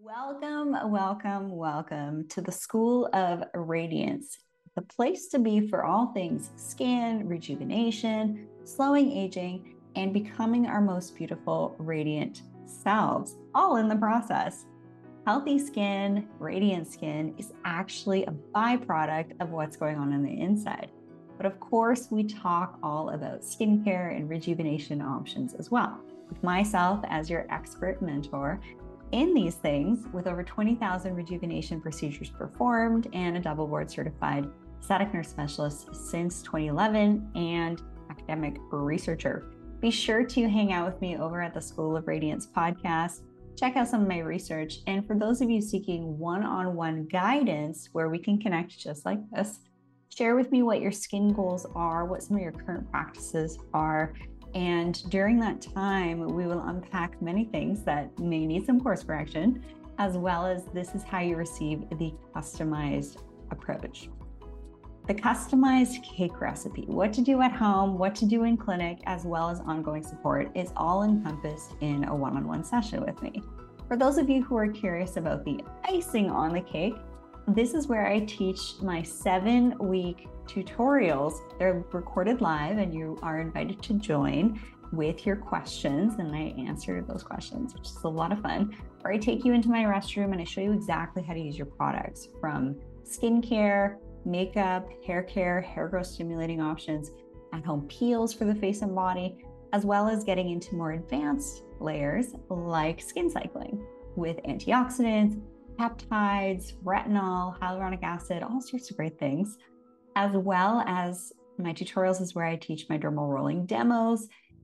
Welcome to the School of Radiance, the place to be for all things skin, rejuvenation, slowing aging, and becoming our most beautiful, radiant selves, all in the process. Healthy skin, radiant skin is actually a byproduct of what's going on the inside. But of course, we talk all about skincare and rejuvenation options as well. With myself as your expert mentor in these things, with over 20,000 rejuvenation procedures performed and a double board certified aesthetic nurse specialist since 2011 and academic researcher. Be sure to hang out with me over at the School of Radiance podcast. Check out some of my research. And for those of you seeking one-on-one guidance where we can connect just like this, share with me what your skin goals are, what some of your current practices are. And during that time, we will unpack many things that may need some course correction, as well as this is how you receive the customized approach. The customized cake recipe, what to do at home, what to do in clinic, as well as ongoing support is all encompassed in a one-on-one session with me. For those of you who are curious about the icing on the cake, this is where I teach my 7-week tutorials. They're recorded live and you are invited to join with your questions, and I answer those questions, which is a lot of fun. Or I take you into my restroom and I show you exactly how to use your products, from skincare, makeup, hair care, hair growth stimulating options, at-home peels for the face and body, as well as getting into more advanced layers like skin cycling with antioxidants, peptides, retinol, hyaluronic acid, all sorts of great things. As well as my tutorials is where I teach my dermal rolling demos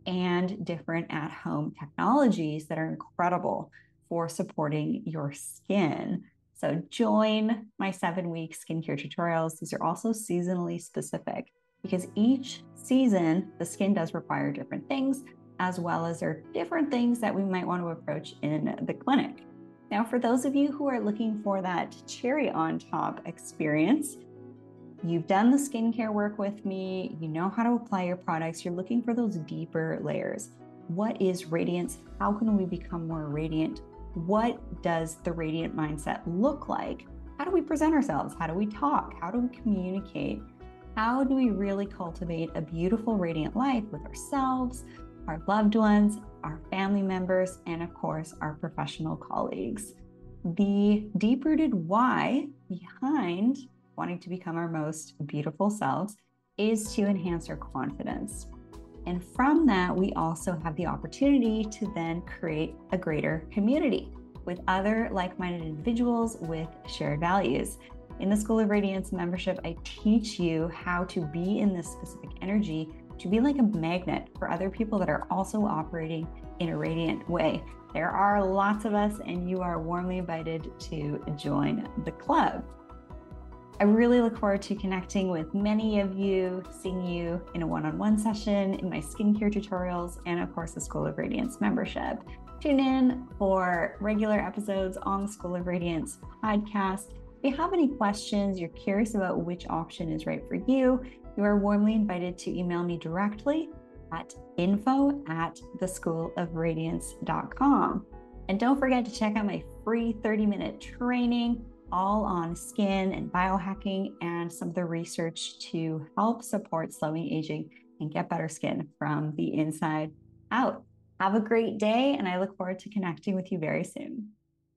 and different at-home technologies that are incredible for supporting your skin. So join my 7-week skincare tutorials. These are also seasonally specific because each season, the skin does require different things, as well as there are different things that we might want to approach in the clinic. Now, for those of you who are looking for that cherry on top experience, you've done the skincare work with me, you know how to apply your products, you're looking for those deeper layers. What is radiance? How can we become more radiant? What does the radiant mindset look like? How do we present ourselves? How do we talk? How do we communicate? How do we really cultivate a beautiful, radiant life with ourselves, our loved ones, our family members, and of course, our professional colleagues? The deep-rooted why behind wanting to become our most beautiful selves is to enhance our confidence. And from that, we also have the opportunity to then create a greater community with other like-minded individuals with shared values. In the School of Radiance membership, I teach you how to be in this specific energy, to be like a magnet for other people that are also operating in a radiant way. There are lots of us, and you are warmly invited to join the club. I really look forward to connecting with many of you, seeing you in a one-on-one session, in my skincare tutorials, and of course, the School of Radiance membership. Tune in for regular episodes on the School of Radiance podcast. If you have any questions, you're curious about which option is right for you, you are warmly invited to email me directly at info@theschoolofradiance.com. And don't forget to check out my free 30-minute training all on skin and biohacking and some of the research to help support slowing aging and get better skin from the inside out. Have a great day, and I look forward to connecting with you very soon.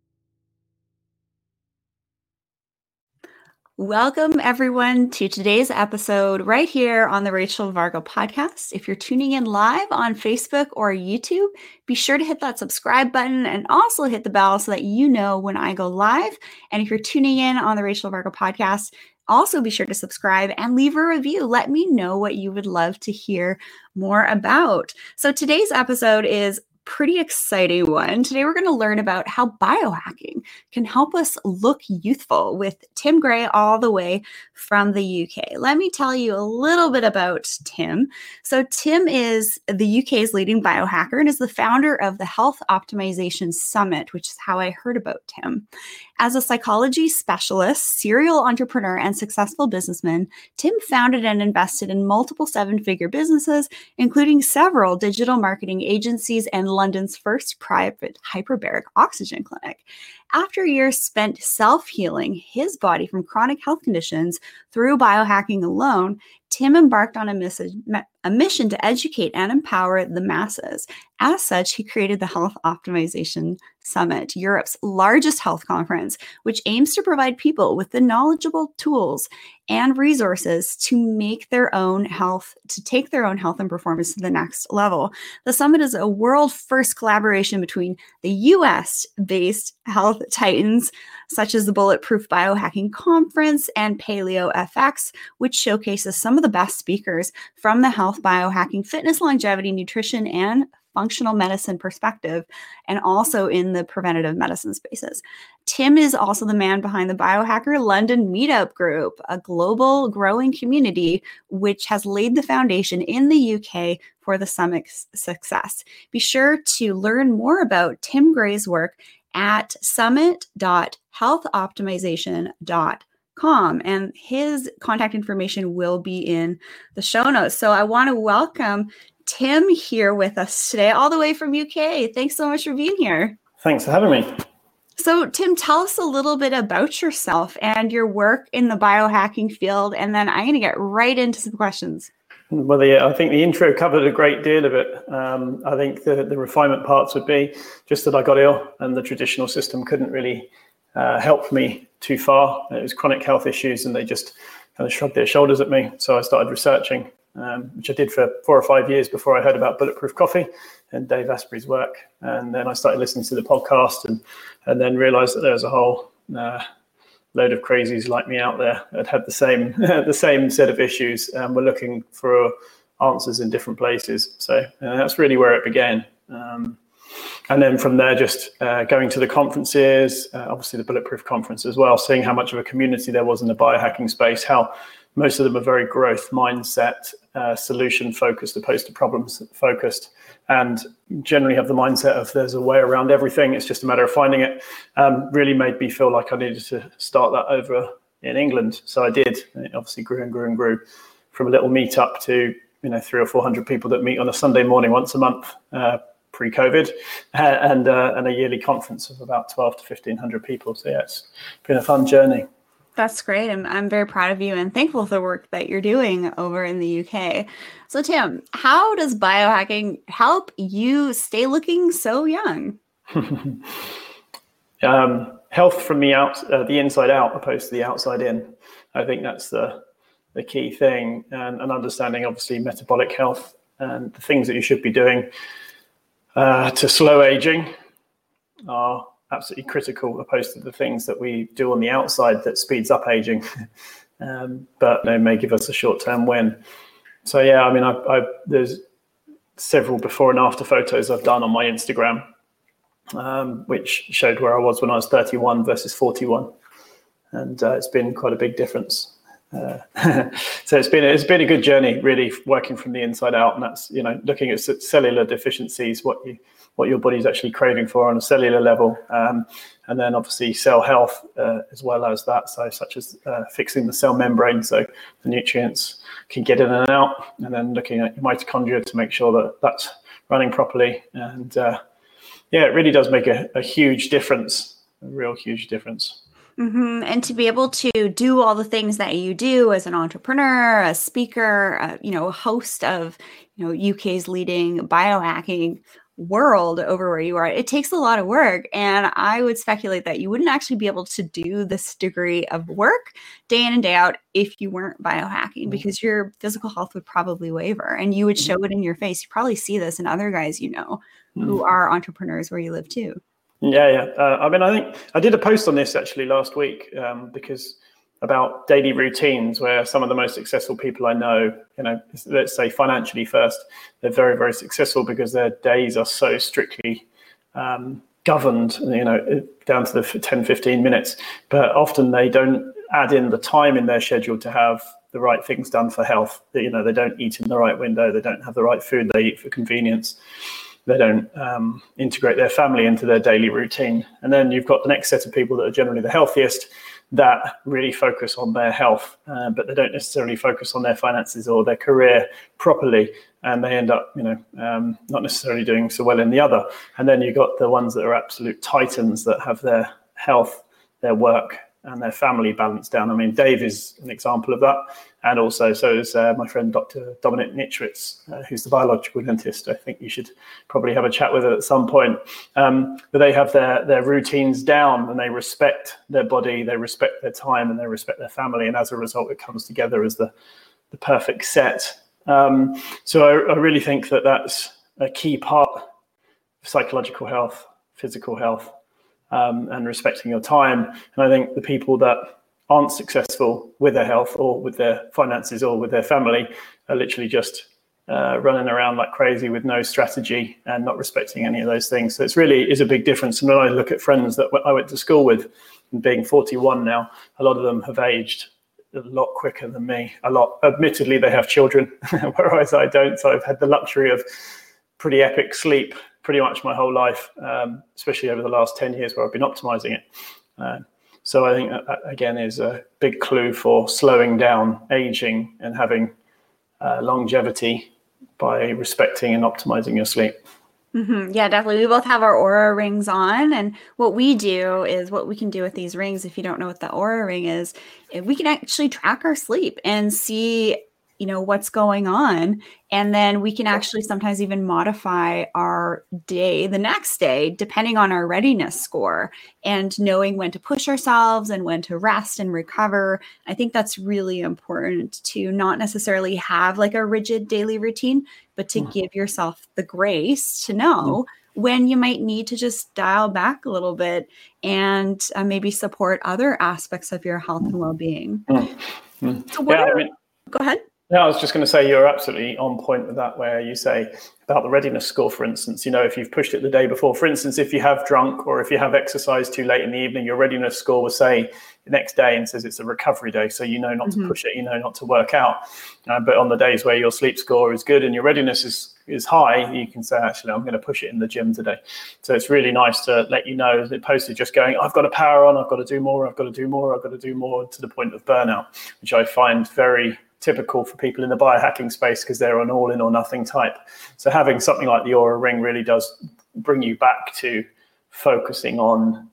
Welcome, everyone, to today's episode right here on the Rachel Vargo podcast. If you're tuning in live on Facebook or YouTube, be sure to hit that subscribe button and also hit the bell so that you know when I go live. And if you're tuning in on the Rachel Vargo podcast, also be sure to subscribe and leave a review. Let me know what you would love to hear more about. So today's episode is pretty exciting one. Today, we're going to learn about how biohacking can help us look youthful with Tim Gray all the way from the UK. Let me tell you a little bit about Tim. So Tim is the UK's leading biohacker and is the founder of the Health Optimization Summit, which is how I heard about Tim. As a psychology specialist, serial entrepreneur, and successful businessman, Tim founded and invested in multiple 7-figure businesses, including several digital marketing agencies and London's first private hyperbaric oxygen clinic. After years spent self-healing his body from chronic health conditions through biohacking alone, Tim embarked on a mission to educate and empower the masses. As such, he created the Health Optimization Summit, Europe's largest health conference, which aims to provide people with the knowledgeable tools and resources to take their own health and performance to the next level. The summit is a world first collaboration between the US-based health titans, such as the Bulletproof Biohacking Conference and Paleo FX, which showcases some of the best speakers from the health, biohacking, fitness, longevity, nutrition, and functional medicine perspective, and also in the preventative medicine spaces. Tim is also the man behind the Biohacker London Meetup Group, a global growing community which has laid the foundation in the UK for the summit's success. Be sure to learn more about Tim Gray's work at summit.healthoptimization.com, and his contact information will be in the show notes. So I want to welcome Tim here with us today, all the way from UK. Thanks so much for being here. Thanks for having me. So Tim, tell us a little bit about yourself and your work in the biohacking field, and then I'm going to get right into some questions. Well, I think the intro covered a great deal of it. I think the refinement parts would be just that I got ill and the traditional system couldn't really help me too far. It was chronic health issues and they just kind of shrugged their shoulders at me. So I started researching, which I did for 4 or 5 years before I heard about Bulletproof Coffee and Dave Asprey's work. And then I started listening to the podcast and then realized that there was a whole load of crazies like me out there that had the same set of issues and were looking for answers in different places. So that's really where it began. And then from there, just going to the conferences, obviously the Bulletproof conference as well, seeing how much of a community there was in the biohacking space, how most of them are very growth mindset, solution focused opposed to problems focused, and generally have the mindset of there's a way around everything. It's just a matter of finding it. Really made me feel like I needed to start that over in England. So I did. And it obviously grew and grew and grew from a little meetup to 300 or 400 people that meet on a Sunday morning once a month pre-COVID, and a yearly conference of about 12 to 1,500 people. So yeah, it's been a fun journey. That's great. I'm very proud of you and thankful for the work that you're doing over in the UK. So Tim, how does biohacking help you stay looking so young? Health from the inside out opposed to the outside in. I think that's the key thing, and understanding obviously metabolic health and the things that you should be doing to slow aging are absolutely critical, opposed to the things that we do on the outside that speeds up aging, but they may give us a short-term win. So yeah, I mean, there's several before and after photos I've done on my Instagram, which showed where I was when I was 31 versus 41, and it's been quite a big difference. So it's been a good journey, really, working from the inside out, and that's looking at cellular deficiencies, what your body's actually craving for on a cellular level, and then obviously cell health as well as that, so such as fixing the cell membrane so the nutrients can get in and out, and then looking at your mitochondria to make sure that that's running properly, and yeah, it really does make a huge difference, a real huge difference. Mm-hmm. And to be able to do all the things that you do as an entrepreneur, a speaker, a host of, UK's leading biohacking world over where you are, it takes a lot of work. And I would speculate that you wouldn't actually be able to do this degree of work day in and day out if you weren't biohacking, because your physical health would probably waver and you would show it in your face. You probably see this in other guys, who are entrepreneurs where you live too. Yeah. I mean, I think I did a post on this actually last week because about daily routines, where some of the most successful people I know, let's say financially first, they're very, very successful because their days are so strictly governed, down to the 10, 15 minutes. But often they don't add in the time in their schedule to have the right things done for health. They don't eat in the right window. They don't have the right food they eat for convenience. they don't integrate their family into their daily routine. And then you've got the next set of people that are generally the healthiest, that really focus on their health, but they don't necessarily focus on their finances or their career properly, and they end up, not necessarily doing so well in the other. And then you've got the ones that are absolute titans that have their health, their work, and their family balanced down. I mean, Dave is an example of that. And also, so is my friend, Dr. Dominic Nitrits, who's the biological dentist. I think you should probably have a chat with her at some point. But they have their routines down, and they respect their body, they respect their time, and they respect their family. And as a result, it comes together as the perfect set. So I really think that that's a key part of psychological health, physical health, and respecting your time. And I think the people that aren't successful with their health or with their finances or with their family are literally just running around like crazy with no strategy and not respecting any of those things. So it's really is a big difference. And when I look at friends that I went to school with, and being 41 now, a lot of them have aged a lot quicker than me. A lot. Admittedly, they have children, whereas I don't. So I've had the luxury of pretty epic sleep pretty much my whole life, especially over the last 10 years where I've been optimizing it. So I think that, again, is a big clue for slowing down aging and having longevity by respecting and optimizing your sleep. Mm-hmm. Yeah, definitely. We both have our Oura rings on. And what we do is what we can do with these rings, if you don't know what the Oura ring is, we can actually track our sleep and see what's going on. And then we can actually sometimes even modify our day the next day, depending on our readiness score, and knowing when to push ourselves and when to rest and recover. I think that's really important, to not necessarily have like a rigid daily routine, but to give yourself the grace to know when you might need to just dial back a little bit and maybe support other aspects of your health and well-being. So go ahead. Yeah, I was just going to say you're absolutely on point with that, where you say about the readiness score, for instance, if you've pushed it the day before, for instance, if you have drunk or if you have exercised too late in the evening, your readiness score will say the next day and says it's a recovery day. So not to push it, not to work out. But on the days where your sleep score is good and your readiness is high, you can say, actually, I'm going to push it in the gym today. So it's really nice to let you know, as opposed to just going, I've got to power on, I've got to do more, I've got to do more, I've got to do more, to the point of burnout, which I find very typical for people in the biohacking space, because they're an all in or nothing type. So having something like the Oura ring really does bring you back to focusing on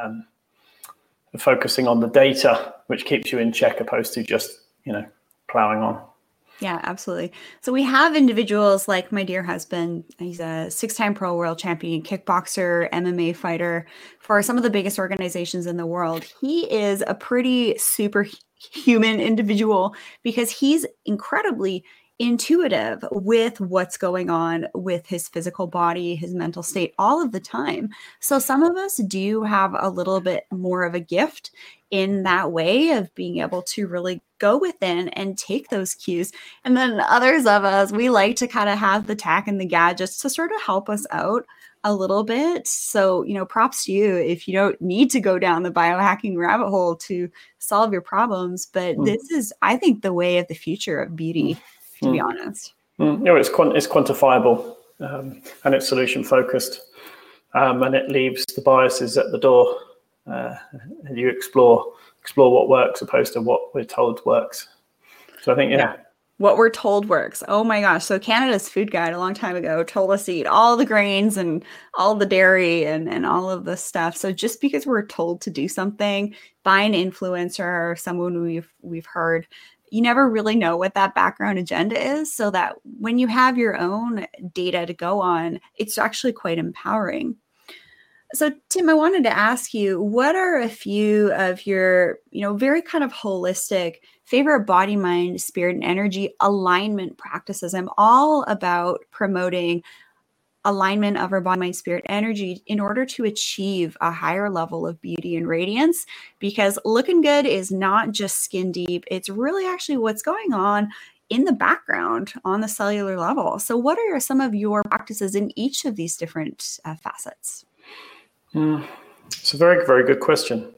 the data, which keeps you in check, opposed to just plowing on. Yeah, absolutely. So we have individuals like my dear husband. He's a 6-time pro world champion, kickboxer, MMA fighter for some of the biggest organizations in the world. He is a pretty superhuman individual because he's incredibly intuitive with what's going on with his physical body, his mental state, all of the time. So some of us do have a little bit more of a gift in that way of being able to really go within and take those cues. And then others of us, we like to kind of have the tech and the gadgets to sort of help us out a little bit. So, props to you if you don't need to go down the biohacking rabbit hole to solve your problems. But this is, I think, the way of the future of beauty, to be honest. It's quantifiable, and it's solution focused, and it leaves the biases at the door, and you explore what works opposed to what we're told works. So I think, what we're told works. Oh my gosh. So Canada's Food Guide a long time ago told us to eat all the grains and all the dairy and all of this stuff. So just because we're told to do something by an influencer or someone we've heard, you never really know what that background agenda is. So that when you have your own data to go on, it's actually quite empowering. So Tim, I wanted to ask you, what are a few of your, very kind of holistic favorite body, mind, spirit, and energy alignment practices? I'm all about promoting alignment of our body, mind, spirit, energy in order to achieve a higher level of beauty and radiance, because looking good is not just skin deep. It's really actually what's going on in the background on the cellular level. So what are some of your practices in each of these different facets? It's a very, very good question.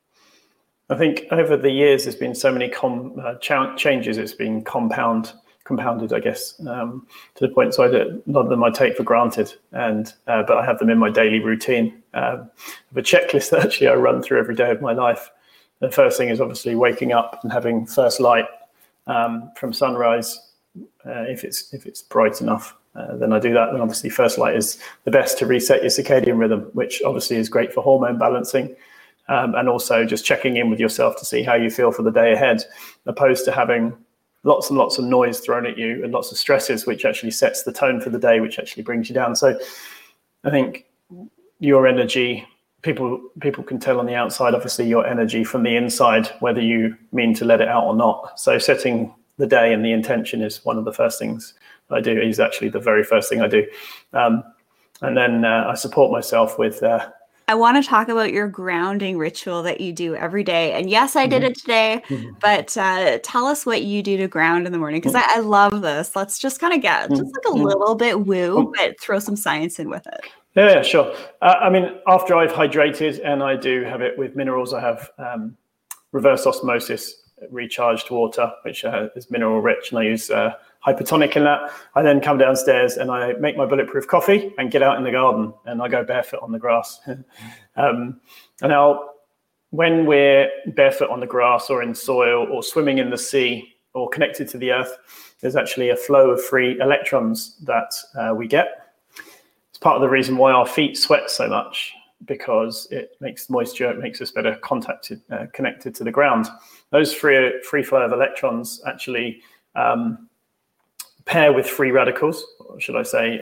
I think over the years, there's been so many changes. It's been compound compounded, I guess, to the point. So a lot of them I take for granted, and but I have them in my daily routine. The checklist that actually I run through every day of my life. The first thing is obviously waking up and having first light from sunrise. If it's bright enough, then I do that. And obviously first light is the best to reset your circadian rhythm, which obviously is great for hormone balancing. And also just checking in with yourself to see how you feel for the day ahead, opposed to having lots and lots of noise thrown at you and lots of stresses, which actually sets the tone for the day, which actually brings you down. So I think your energy, people can tell on the outside, obviously, your energy from the inside, whether you mean to let it out or not. So setting the day and the intention is one of the first things I do. Is actually the very first thing I do. And then I support myself with... I want to talk about your grounding ritual that you do every day. And yes, I did it today, but tell us what you do to ground in the morning, because I love this. Let's just kind of get just like a little bit woo, but throw some science in with it. Yeah, sure. I mean, after I've hydrated, and I do have it with minerals, I have reverse osmosis recharged water, which is mineral rich, and I use hypertonic in that. I then come downstairs and I make my bulletproof coffee and get out in the garden, and I go barefoot on the grass. And now, when we're barefoot on the grass or in soil or swimming in the sea or connected to the earth, there's actually a flow of free electrons that we get. It's part of the reason why our feet sweat so much, because it makes moisture, it makes us better connected to the ground. Those free flow of electrons actually pair with free radicals, or should I say,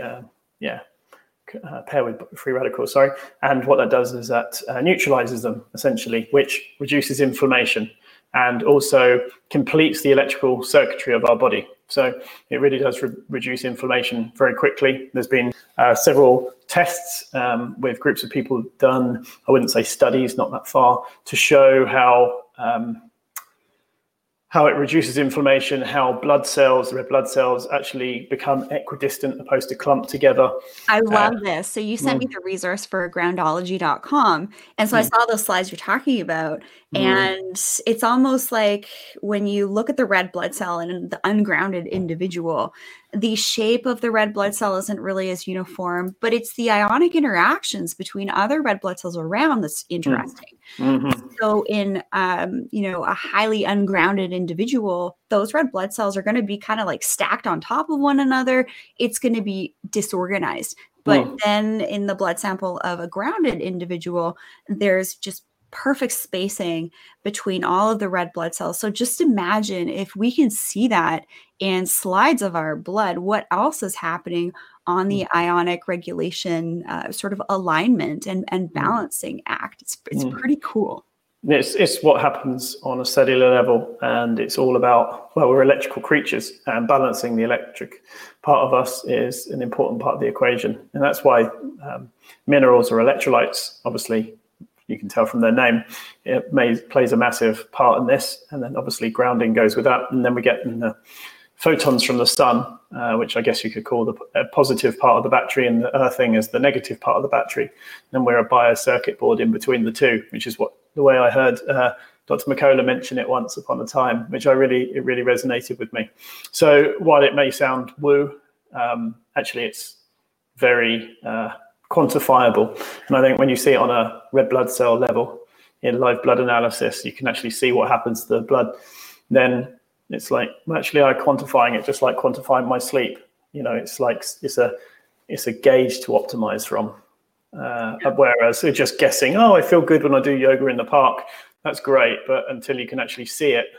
pair with free radicals, sorry. And what that does is that neutralizes them, essentially, which reduces inflammation and also completes the electrical circuitry of our body. So it really does reduce inflammation very quickly. There's been several tests with groups of people done, I wouldn't say studies, not that far, to show how it reduces inflammation, how blood cells, the red blood cells, actually become equidistant opposed to clumped together. I love this. So you sent me the resource for groundology.com. And so I saw those slides you're talking about. And it's almost like when you look at the red blood cell in the ungrounded individual, the shape of the red blood cell isn't really as uniform, but it's the ionic interactions between other red blood cells around that's interesting. So in a highly ungrounded individual, those red blood cells are going to be kind of like stacked on top of one another. It's going to be disorganized. But then in the blood sample of a grounded individual, there's just perfect spacing between all of the red blood cells. So just imagine if we can see that in slides of our blood, what else is happening on the ionic regulation sort of alignment and balancing act. It's pretty cool. It's what happens on a cellular level, and it's all about, well, we're electrical creatures, and balancing the electric part of us is an important part of the equation. And that's why minerals or electrolytes, obviously, you can tell from their name, it plays a massive part in this. And then obviously grounding goes with that. And then we get the photons from the sun, which I guess you could call the positive part of the battery, and the earthing is the negative part of the battery. And we're a biocircuit board in between the two, which is the way I heard Dr. McCullough mention it once upon a time, which it really resonated with me. So while it may sound woo, actually it's very quantifiable. And I think when you see it on a red blood cell level in live blood analysis, you can actually see what happens to the blood. Then it's like, actually, I'm quantifying it just like quantifying my sleep. It's like it's a gauge to optimize from. Whereas just guessing, I feel good when I do yoga in the park. That's great, but until you can actually see it,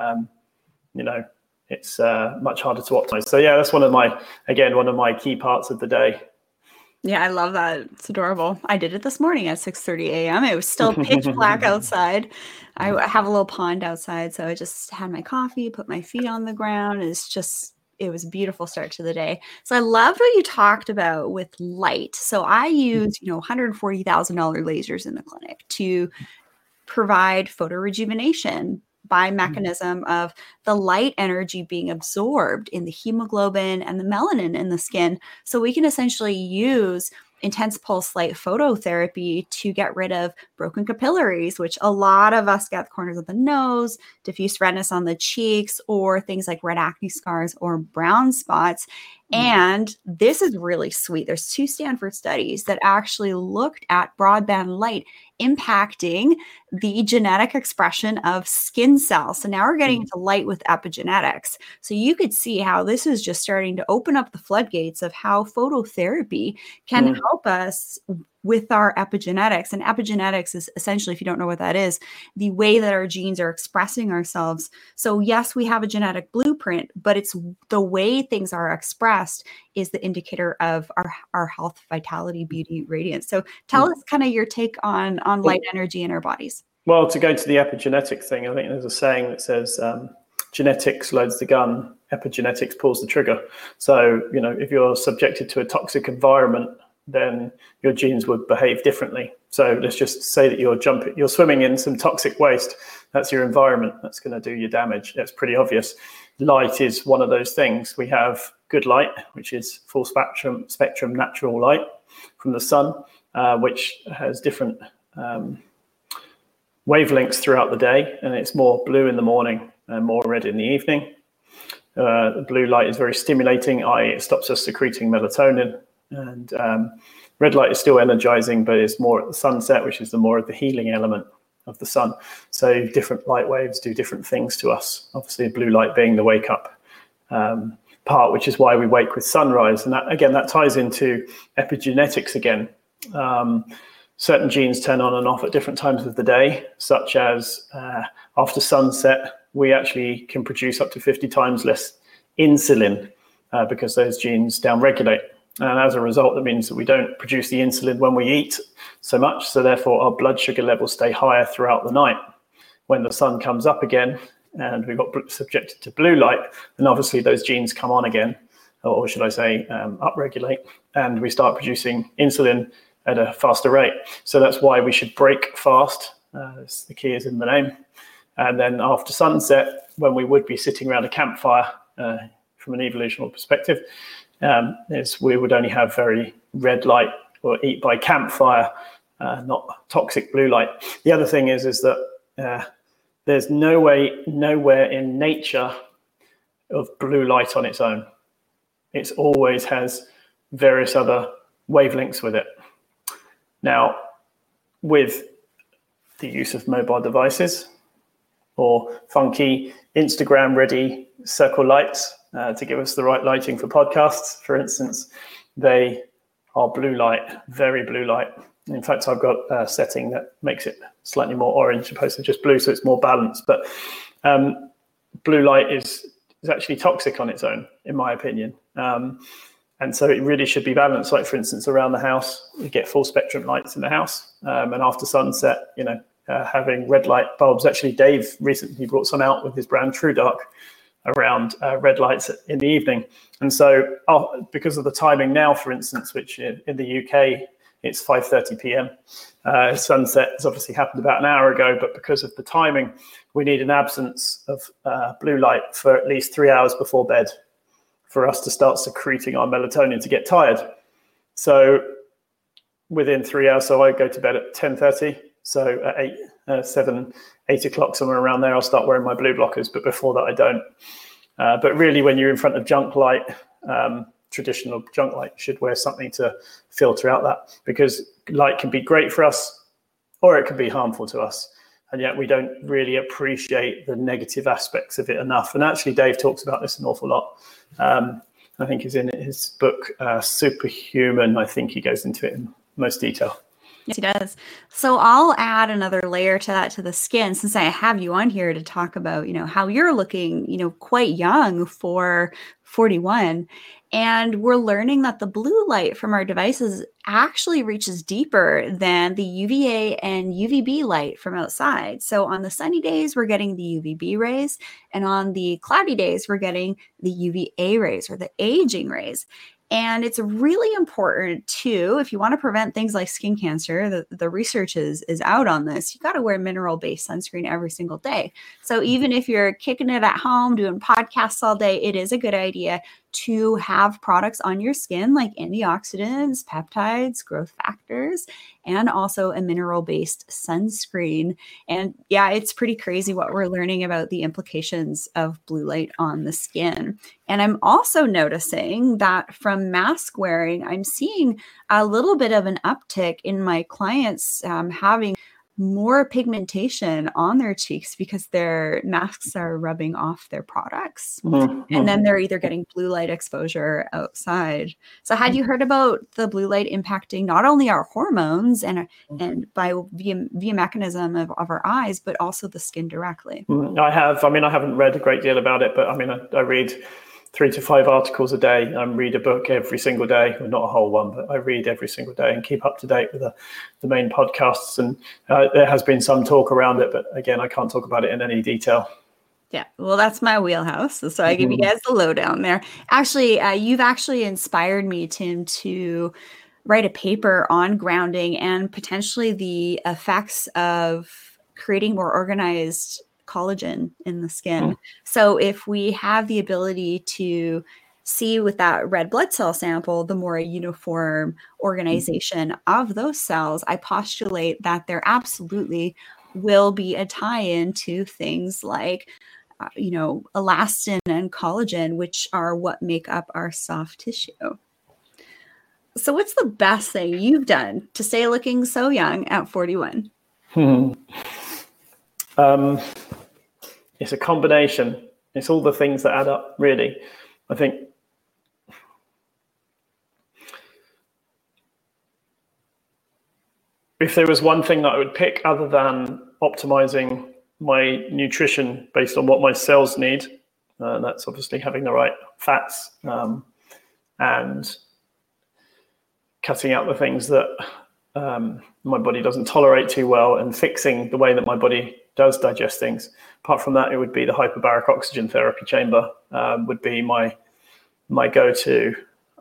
it's much harder to optimize. So yeah, that's one of my key parts of the day. Yeah, I love that. It's adorable. I did it this morning at 6:30 a.m. It was still pitch black outside. I have a little pond outside, so I just had my coffee, put my feet on the ground. It was a beautiful start to the day. So I loved what you talked about with light. So I use, $140,000 lasers in the clinic to provide photorejuvenation by mechanism of the light energy being absorbed in the hemoglobin and the melanin in the skin. So we can essentially use intense pulse light phototherapy to get rid of broken capillaries, which a lot of us get at the corners of the nose, diffuse redness on the cheeks, or things like red acne scars or brown spots. And this is really sweet. There's 2 Stanford studies that actually looked at broadband light impacting the genetic expression of skin cells. So now we're getting into light with epigenetics. So you could see how this is just starting to open up the floodgates of how phototherapy can help us with our epigenetics. And epigenetics is essentially, if you don't know what that is, the way that our genes are expressing ourselves. So yes, we have a genetic blueprint, but it's the way things are expressed is the indicator of our health, vitality, beauty, radiance. So tell us kind of your take on light energy in our bodies. Well, to go to the epigenetic thing, I think there's a saying that says genetics loads the gun, epigenetics pulls the trigger. So, if you're subjected to a toxic environment, then your genes would behave differently. So let's just say that you're swimming in some toxic waste. That's your environment. That's going to do you damage. That's pretty obvious. Light is one of those things. We have good light, which is full spectrum natural light from the sun, which has different wavelengths throughout the day, and it's more blue in the morning and more red in the evening. The blue light is very stimulating, i.e. it stops us secreting melatonin. And red light is still energizing, but it's more at the sunset, which is the more of the healing element of the sun. So different light waves do different things to us. Obviously, blue light being the wake up part, which is why we wake with sunrise. And that ties into epigenetics again. Certain genes turn on and off at different times of the day, such as after sunset, we actually can produce up to 50 times less insulin because those genes downregulate. And as a result, that means that we don't produce the insulin when we eat so much. So therefore, our blood sugar levels stay higher throughout the night. When the sun comes up again and we got subjected to blue light, then obviously those genes come on again, or should I say upregulate, and we start producing insulin at a faster rate. So that's why we should break fast. The key is in the name. And then after sunset, when we would be sitting around a campfire from an evolutionary perspective, is we would only have very red light or eat by campfire, not toxic blue light. The other thing is that there's nowhere in nature of blue light on its own. It always has various other wavelengths with it. Now, with the use of mobile devices or funky Instagram-ready circle lights, to give us the right lighting for podcasts, for instance, they are blue light, very blue light. In fact, I've got a setting that makes it slightly more orange opposed to just blue, so it's more balanced. But blue light is actually toxic on its own, in my opinion. And so it really should be balanced. Like, for instance, around the house, you get full spectrum lights in the house. And after sunset, having red light bulbs. Actually, Dave recently brought some out with his brand True Dark around red lights in the evening. And so because of the timing now, for instance, which in the UK, it's 5:30 p.m. Sunset has obviously happened about an hour ago, but because of the timing, we need an absence of blue light for at least 3 hours before bed for us to start secreting our melatonin to get tired. So within 3 hours, so I go to bed at 10:30. So at 8 o'clock, somewhere around there, I'll start wearing my blue blockers. But before that, I don't. But really, when you're in front of junk light, traditional junk light, you should wear something to filter out that, because light can be great for us or it can be harmful to us. And yet we don't really appreciate the negative aspects of it enough. And actually, Dave talks about this an awful lot. I think he's in his book, Superhuman. I think he goes into it in most detail. Yes, he does. So I'll add another layer to that, to the skin, since I have you on here to talk about, how you're looking, quite young for 41. And we're learning that the blue light from our devices actually reaches deeper than the UVA and UVB light from outside. So on the sunny days, we're getting the UVB rays. And on the cloudy days, we're getting the UVA rays, or the aging rays. And it's really important too, if you want to prevent things like skin cancer, the research is out on this. You got to wear mineral-based sunscreen every single day. So even if you're kicking it at home, doing podcasts all day, it is a good idea to have products on your skin like antioxidants, peptides, growth factors, and also a mineral-based sunscreen. And yeah, it's pretty crazy what we're learning about the implications of blue light on the skin. And I'm also noticing that from mask wearing, I'm seeing a little bit of an uptick in my clients having more pigmentation on their cheeks because their masks are rubbing off their products. And then they're either getting blue light exposure outside. So had you heard about the blue light impacting not only our hormones and via mechanism of our eyes, but also the skin directly? I have. I mean, I haven't read a great deal about it, but I mean, I read 3 to 5 articles a day. I read a book every single day, well, not a whole one, but I read every single day and keep up to date with the main podcasts. And there has been some talk around it, but again, I can't talk about it in any detail. Yeah, well, that's my wheelhouse. So I give you guys the lowdown there. Actually, you've actually inspired me, Tim, to write a paper on grounding and potentially the effects of creating more organized collagen in the skin. So if we have the ability to see with that red blood cell sample, the more uniform organization of those cells, I postulate that there absolutely will be a tie-in to things like, elastin and collagen, which are what make up our soft tissue. So what's the best thing you've done to stay looking so young at 41? It's a combination. It's all the things that add up, really. I think if there was one thing that I would pick other than optimizing my nutrition based on what my cells need, that's obviously having the right fats and cutting out the things that my body doesn't tolerate too well and fixing the way that my body does digest things. Apart from that, it would be the hyperbaric oxygen therapy chamber would be my go-to.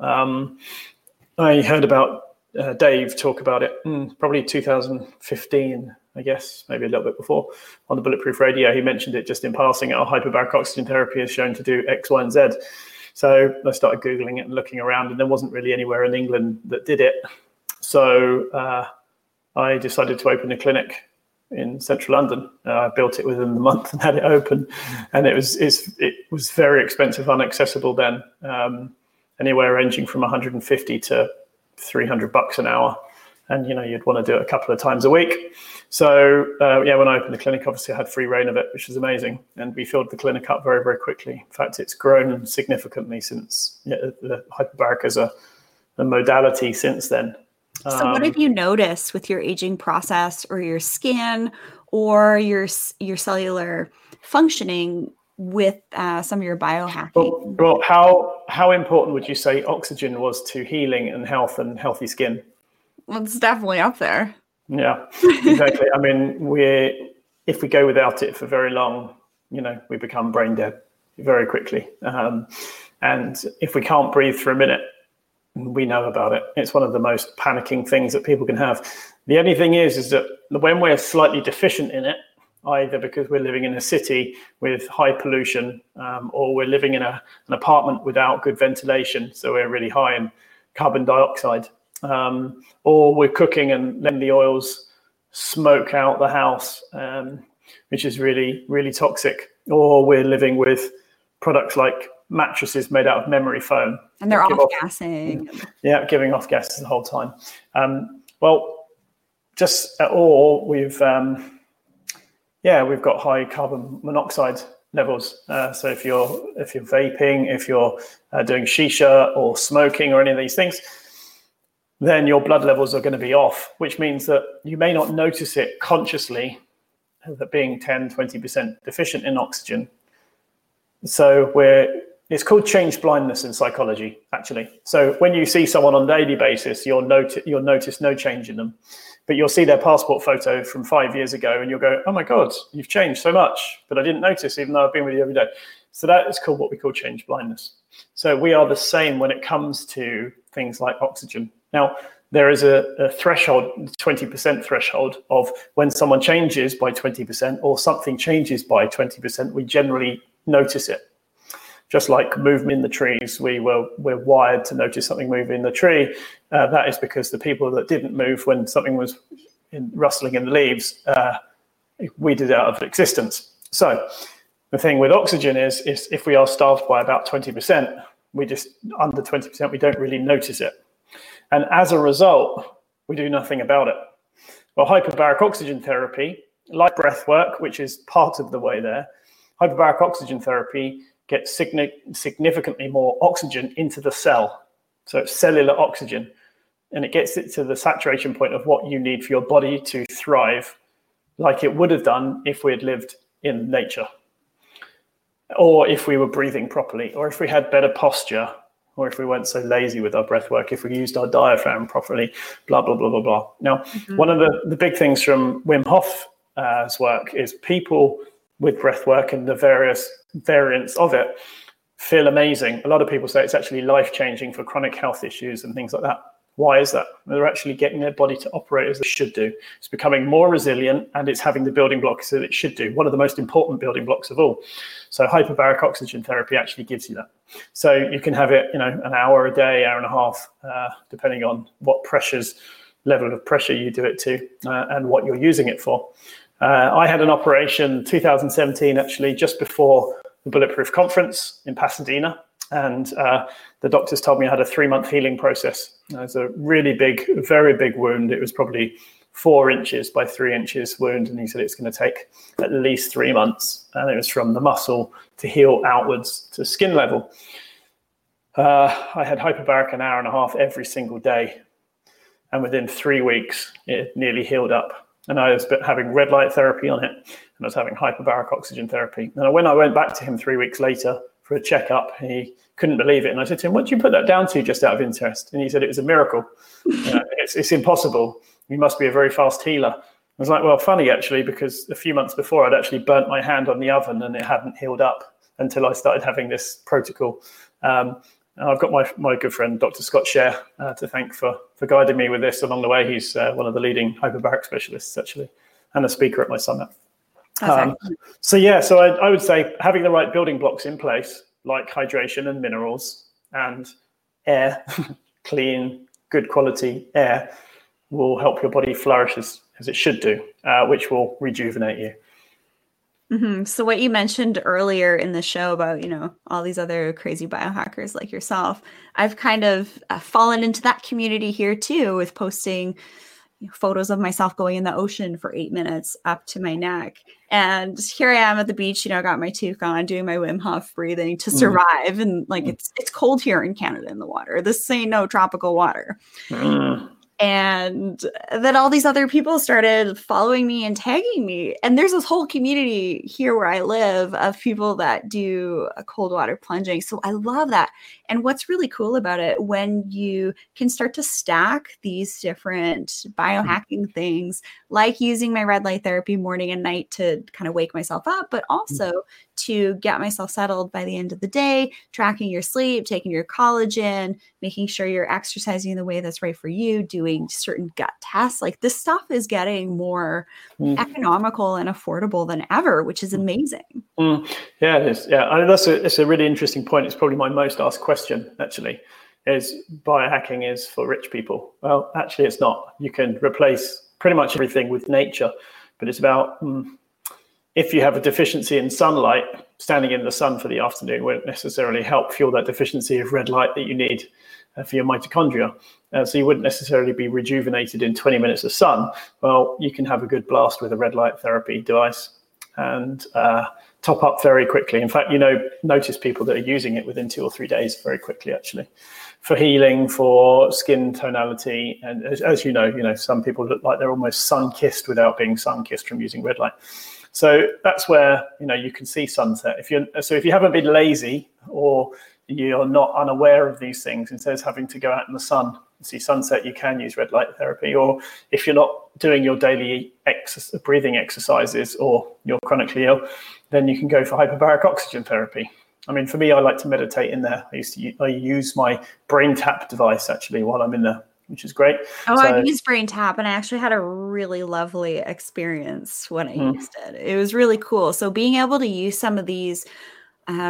I heard about Dave talk about it probably 2015, I guess, maybe a little bit before, on the Bulletproof Radio. He mentioned it just in passing. Hyperbaric oxygen therapy is shown to do X, Y, and Z. So I started Googling it and looking around, and there wasn't really anywhere in England that did it. So I decided to open a clinic in central London. I built it within the month and had it open, and it was very expensive, unaccessible then. Anywhere ranging from 150 to $300 an hour, and you'd want to do it a couple of times a week. So when I opened the clinic, obviously I had free reign of it, which was amazing, and we filled the clinic up very, very quickly. In fact, it's grown significantly since the hyperbaric as a modality since then. So what have you noticed with your aging process or your skin or your cellular functioning with some of your biohacking? Well, how important would you say oxygen was to healing and health and healthy skin? Well, it's definitely up there. Yeah, exactly. I mean, if we go without it for very long, we become brain dead very quickly. And if we can't breathe for a minute, we know about it. It's one of the most panicking things that people can have. The only thing is that when we're slightly deficient in it, either because we're living in a city with high pollution, or we're living in an apartment without good ventilation, so we're really high in carbon dioxide, or we're cooking and letting the oils smoke out the house, which is really, really toxic, or we're living with products like mattresses made out of memory foam. And they're off-gassing. Yeah, giving off gases the whole time. We've got high carbon monoxide levels. So if you're vaping, if you're doing shisha or smoking or any of these things, then your blood levels are going to be off, which means that you may not notice it consciously, that being 10, 20% deficient in oxygen. So it's called change blindness in psychology, actually. So when you see someone on a daily basis, you'll notice no change in them. But you'll see their passport photo from 5 years ago and you'll go, oh my God, you've changed so much, but I didn't notice even though I've been with you every day. So that is called what we call change blindness. So we are the same when it comes to things like oxygen. Now, there is a threshold, 20% threshold of when someone changes by 20% or something changes by 20%, we generally notice it. just like movement in the trees, we're wired to notice something move in the tree. That is because the people that didn't move when something was rustling in the leaves, weeded out of existence. So the thing with oxygen is if we are starved by about 20%, we just under 20%, we don't really notice it. And as a result, we do nothing about it. Well, hyperbaric oxygen therapy, like breath work, which is part of the way there, hyperbaric oxygen therapy gets significantly more oxygen into the cell. So it's cellular oxygen, and it gets it to the saturation point of what you need for your body to thrive, like it would have done if we had lived in nature, or if we were breathing properly, or if we had better posture, or if we weren't so lazy with our breath work, if we used our diaphragm properly, blah, blah, blah, blah, blah. Now, one of the big things from Wim Hof's work is people with breath work and the various variants of it feel amazing. A lot of people say it's actually life-changing for chronic health issues and things like that. Why is that? They're actually getting their body to operate as it should do. It's becoming more resilient, and it's having the building blocks that it should do. One of the most important building blocks of all. So hyperbaric oxygen therapy actually gives you that. So you can have it, an hour a day, hour and a half, depending on what level of pressure you do it to, and what you're using it for. I had an operation 2017, actually, just before the Bulletproof Conference in Pasadena. And the doctors told me I had a 3-month healing process. It was a really big, very big wound. It was probably 4 inches by 3 inches wound. And he said it's going to take at least 3 months. And it was from the muscle to heal outwards to skin level. I had hyperbaric an hour and a half every single day. And within 3 weeks, it nearly healed up. And I was having red light therapy on it. And I was having hyperbaric oxygen therapy. And when I went back to him 3 weeks later for a checkup, he couldn't believe it. And I said to him, what do you put that down to, just out of interest? And he said, it was a miracle. It's impossible. You must be a very fast healer. I was like, well, funny, actually, because a few months before I'd actually burnt my hand on the oven and it hadn't healed up until I started having this protocol. And I've got my good friend, Dr. Scott Scher, to thank for guiding me with this along the way. He's one of the leading hyperbaric specialists, actually, and a speaker at my summit. So I would say having the right building blocks in place, like hydration and minerals and air, clean, good quality air, will help your body flourish as it should do, which will rejuvenate you. Mm-hmm. So what you mentioned earlier in the show about, all these other crazy biohackers like yourself, I've kind of fallen into that community here too, with posting photos of myself going in the ocean for 8 minutes up to my neck. And here I am at the beach, got my toque on, doing my Wim Hof breathing to survive. And it's cold here in Canada in the water. This ain't no tropical water. And then all these other people started following me and tagging me. And there's this whole community here where I live of people that do cold water plunging. So I love that. And what's really cool about it, when you can start to stack these different biohacking things, like using my red light therapy morning and night to kind of wake myself up, but also to get myself settled by the end of the day, tracking your sleep, taking your collagen, making sure you're exercising in the way that's right for you, doing certain gut tests. Like, this stuff is getting more economical and affordable than ever, which is amazing. Yeah, it is. Yeah, I mean, it's a really interesting point. It's probably my most asked question, actually, is biohacking is for rich people. Well, actually, it's not. You can replace pretty much everything with nature, but it's about if you have a deficiency in sunlight, standing in the sun for the afternoon won't necessarily help fuel that deficiency of red light that you need for your mitochondria. So you wouldn't necessarily be rejuvenated in 20 minutes of sun. Well, you can have a good blast with a red light therapy device and top up very quickly. In fact, notice people that are using it within 2 or 3 days very quickly, actually, for healing, for skin tonality. And as you know, some people look like they're almost sun-kissed without being sun-kissed from using red light. So that's where, you can see sunset. If you haven't been lazy, or you're not unaware of these things, instead of having to go out in the sun and see sunset, you can use red light therapy. Or if you're not doing your daily breathing exercises, or you're chronically ill, then you can go for hyperbaric oxygen therapy. I mean, for me, I like to meditate in there. I use my brain tap device, actually, while I'm in there, which is great. I've used Brain Tap, and I actually had a really lovely experience when I used it. It was really cool. So being able to use some of these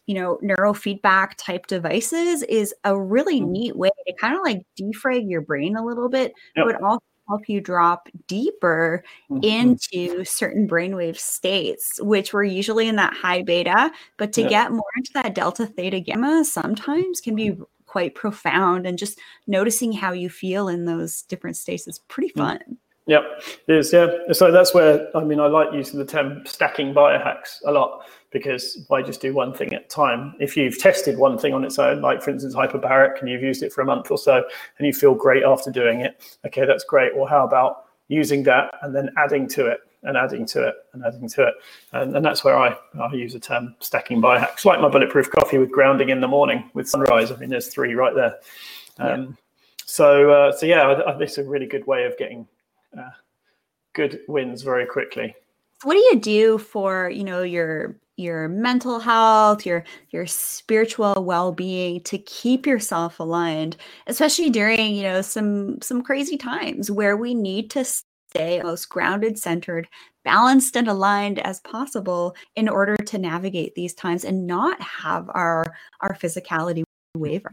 neurofeedback type devices is a really neat way to kind of like defrag your brain a little bit, but also help you drop deeper into certain brainwave states, which were usually in that high beta, but to get more into that delta theta gamma sometimes can be quite profound, and just noticing how you feel in those different states is pretty fun. Yep, it is. Yeah. So that's where, I like using the term stacking biohacks a lot, because why just do one thing at a time? If you've tested one thing on its own, like for instance, hyperbaric, and you've used it for a month or so and you feel great after doing it, okay, that's great. Well, how about using that and then adding to it and adding to it and adding to it? And that's where I use the term stacking biohacks, like my bulletproof coffee with grounding in the morning with sunrise. There's 3 right there. So this is a really good way of getting good wins very quickly. What do you do for your mental health, your spiritual well-being, to keep yourself aligned, especially during some crazy times where we need to stay most grounded, centered, balanced, and aligned as possible in order to navigate these times and not have our physicality waver?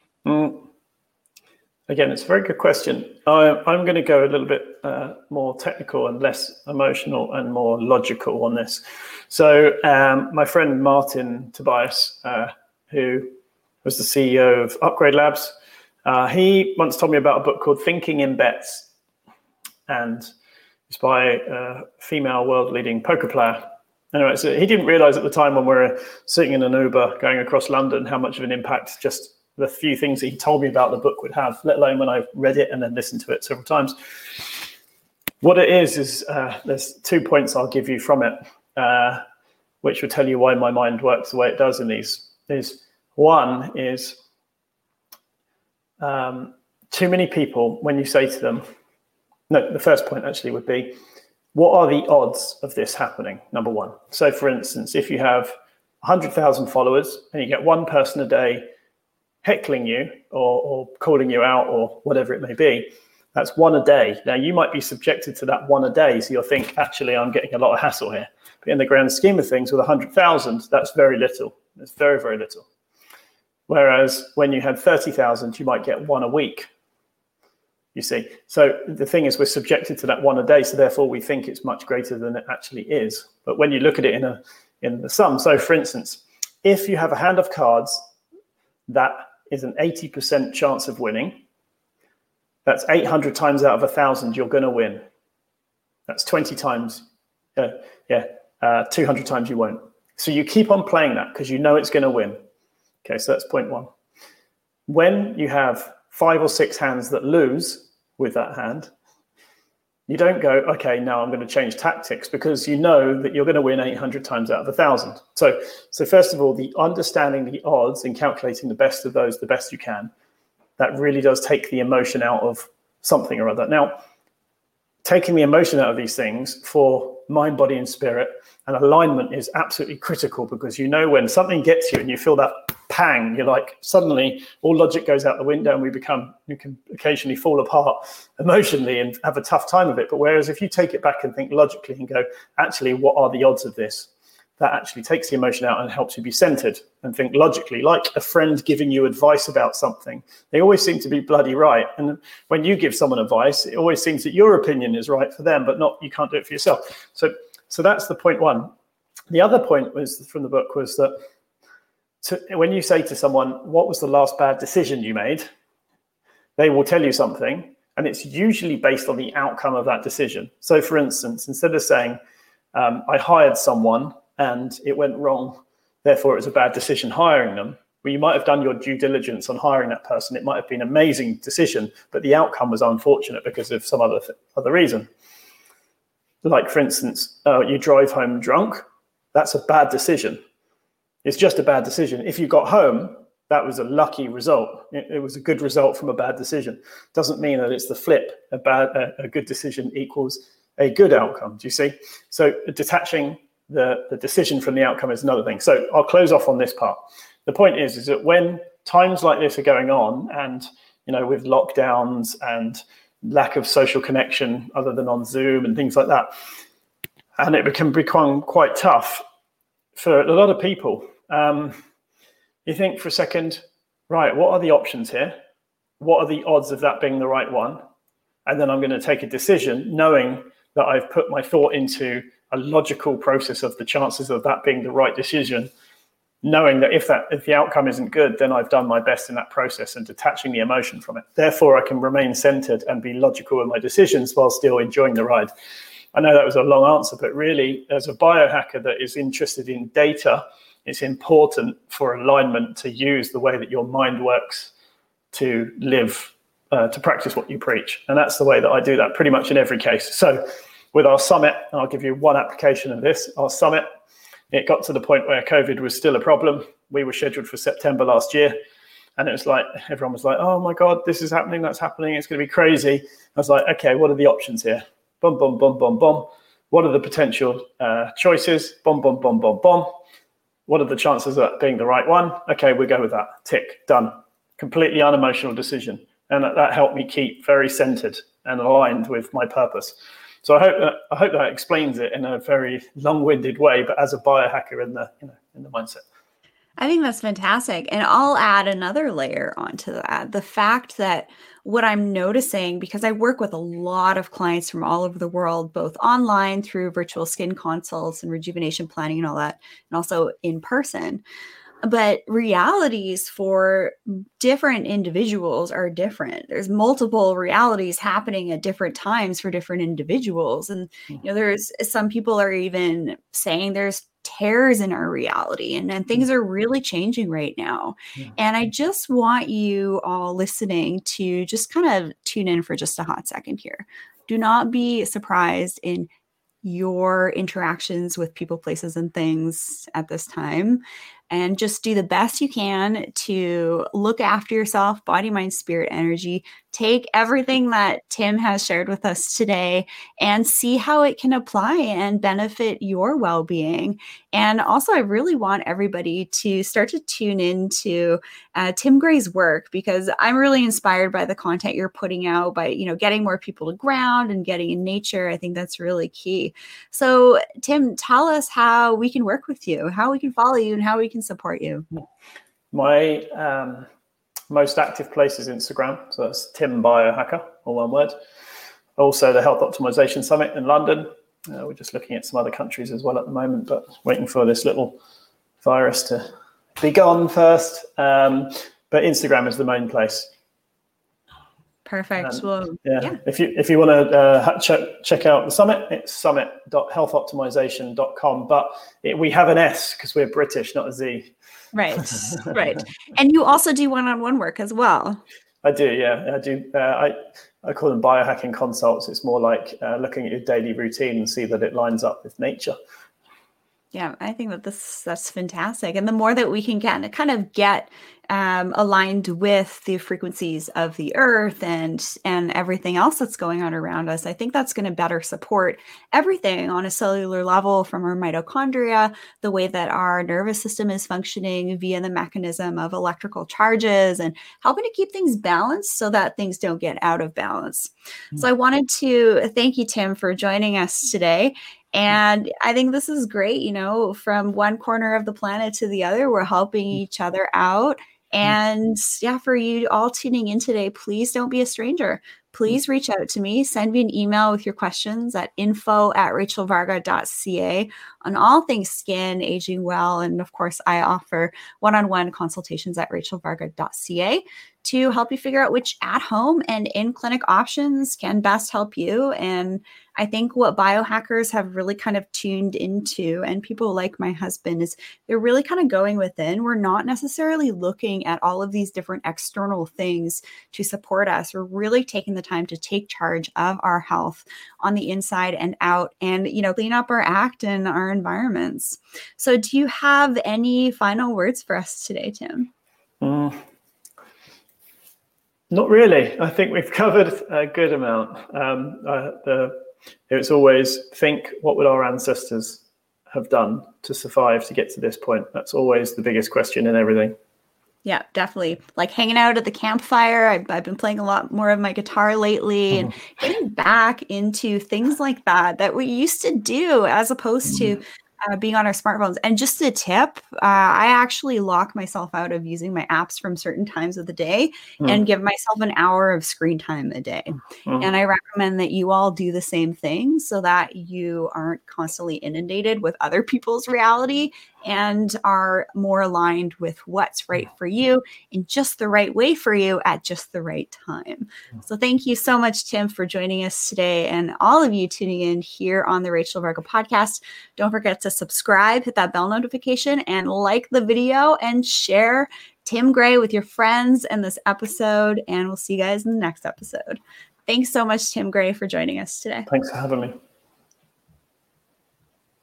Again, it's a very good question. I'm going to go a little bit more technical and less emotional and more logical on this. So my friend Martin Tobias, who was the CEO of Upgrade Labs, he once told me about a book called Thinking in Bets. And it's by a female world-leading poker player. Anyway, so he didn't realize at the time when we were sitting in an Uber going across London how much of an impact just the few things that he told me about the book would have, let alone when I read it and then listened to it several times. What it is there's 2 points I'll give you from it, which will tell you why my mind works the way it does in these. One is too many people, when you say to them, the first point actually would be, what are the odds of this happening? Number one. So for instance, if you have 100,000 followers and you get one person a day heckling you or calling you out or whatever it may be, that's one a day. Now, you might be subjected to that one a day, so you'll think, actually, I'm getting a lot of hassle here. But in the grand scheme of things, with 100,000, that's very little. It's very, very little. Whereas when you had 30,000, you might get one a week, you see. So the thing is, we're subjected to that one a day, so therefore we think it's much greater than it actually is. But when you look at it in the sum, so for instance, if you have a hand of cards that is an 80% chance of winning, that's 800 times out of 1,000 you're going to win. That's 20 times, 200 times you won't. So you keep on playing that because you know it's going to win. Okay, so that's point one. When you have 5 or 6 hands that lose with that hand, you don't go, okay, now I'm going to change tactics, because you know that you're going to win 800 times out of 1,000. So first of all, the understanding the odds and calculating the best of those the best you can, that really does take the emotion out of something or other. Now, taking the emotion out of these things for mind, body, and spirit, and alignment is absolutely critical, because you know when something gets you and you feel that pang, you're like, suddenly all logic goes out the window and you can occasionally fall apart emotionally and have a tough time of it. But whereas if you take it back and think logically and go, actually, what are the odds of this? That actually takes the emotion out and helps you be centered and think logically, like a friend giving you advice about something. They always seem to be bloody right. And when you give someone advice, it always seems that your opinion is right for them, but not, you can't do it for yourself. So that's the point one. The other point was from the book was that when you say to someone, what was the last bad decision you made? They will tell you something, and it's usually based on the outcome of that decision. So for instance, instead of saying, I hired someone and it went wrong, therefore it was a bad decision hiring them, well, you might have done your due diligence on hiring that person. It might have been an amazing decision, but the outcome was unfortunate because of some other reason. Like, for instance, you drive home drunk, that's a bad decision. It's just a bad decision. If you got home, that was a lucky result. It was a good result from a bad decision. Doesn't mean that it's the flip. A good decision equals a good outcome. Do you see? So detaching the decision from the outcome is another thing. So I'll close off on this part. The point is that when times like this are going on, and with lockdowns and lack of social connection other than on Zoom and things like that, and it can become quite tough for a lot of people. you think for a second, right, what are the options here? What are the odds of that being the right one? And then I'm going to take a decision knowing that I've put my thought into a logical process of the chances of that being the right decision, knowing that if the outcome isn't good, then I've done my best in that process and detaching the emotion from it. Therefore, I can remain centered and be logical in my decisions while still enjoying the ride. I know that was a long answer, but really, as a biohacker that is interested in data, it's important for alignment to use the way that your mind works to live, to practice what you preach. And that's the way that I do that pretty much in every case. So with our summit, I'll give you one application of this. Our summit, it got to the point where COVID was still a problem. We were scheduled for September last year. And it was like, everyone was like, oh my God, this is happening, that's happening, it's going to be crazy. I was like, okay, what are the options here? Boom, boom, boom, boom, boom. What are the potential choices? Boom, boom, boom, boom, boom. What are the chances of that being the right one? Okay, we'll go with that. Tick, done. Completely unemotional decision. And that helped me keep very centered and aligned with my purpose. So I hope that explains it in a very long-winded way, but as a biohacker in the mindset. I think that's fantastic. And I'll add another layer onto that. The fact that what I'm noticing, because I work with a lot of clients from all over the world, both online through virtual skin consults and rejuvenation planning and all that, and also in person. But realities for different individuals are different. There's multiple realities happening at different times for different individuals. And, there's some people are even saying there's tears in our reality and things are really changing right now. Yeah. And I just want you all listening to just kind of tune in for just a hot second here. Do not be surprised in your interactions with people, places, and things at this time. And just do the best you can to look after yourself, body, mind, spirit, energy. Take everything that Tim has shared with us today and see how it can apply and benefit your well-being. And also, I really want everybody to start to tune into Tim Gray's work, because I'm really inspired by the content you're putting out, by getting more people to ground and getting in nature. I think that's really key. So, Tim, tell us how we can work with you, how we can follow you, and how we can support you. My most active place is Instagram. So that's Tim Biohacker, all one word. Also the Health Optimization Summit in London. We're just looking at some other countries as well at the moment, but waiting for this little virus to be gone first. But Instagram is the main place. Perfect. Well, yeah. If you want to check out the summit, it's summit.healthoptimization.com. But we have an S because we're British, not a Z. Right. Right. And you also do one-on-one work as well. I do. Yeah, I do. I call them biohacking consults. It's more like looking at your daily routine and see that it lines up with nature. Yeah, I think that that's fantastic. And the more that we can get aligned with the frequencies of the earth and everything else that's going on around us, I think that's going to better support everything on a cellular level, from our mitochondria, the way that our nervous system is functioning via the mechanism of electrical charges, and helping to keep things balanced so that things don't get out of balance. Mm-hmm. So I wanted to thank you, Tim, for joining us today. And I think this is great, from one corner of the planet to the other, we're helping each other out. And for you all tuning in today, please don't be a stranger. Please reach out to me. Send me an email with your questions at info@rachelvarga.ca on all things skin, aging well. And of course, I offer one-on-one consultations at rachelvarga.ca to help you figure out which at-home and in-clinic options can best help you. And I think what biohackers have really kind of tuned into, and people like my husband, is they're really kind of going within. We're not necessarily looking at all of these different external things to support us. We're really taking the time to take charge of our health on the inside and out, and clean up our act and our environments. So do you have any final words for us today, Tim? Not really. I think we've covered a good amount. It's always think, what would our ancestors have done to survive to get to this point? That's always the biggest question in everything. Yeah, definitely. Like hanging out at the campfire. I've been playing a lot more of my guitar lately and getting back into things like that we used to do, as opposed to being on our smartphones. And just a tip, I actually lock myself out of using my apps from certain times of the day and give myself an hour of screen time a day. And I recommend that you all do the same thing so that you aren't constantly inundated with other people's reality and are more aligned with what's right for you in just the right way for you at just the right time. So thank you so much, Tim, for joining us today, and all of you tuning in here on the Rachel Varga podcast. Don't forget to subscribe, hit that bell notification, and like the video and share Tim Gray with your friends and this episode. And we'll see you guys in the next episode. Thanks so much, Tim Gray, for joining us today. Thanks for having me.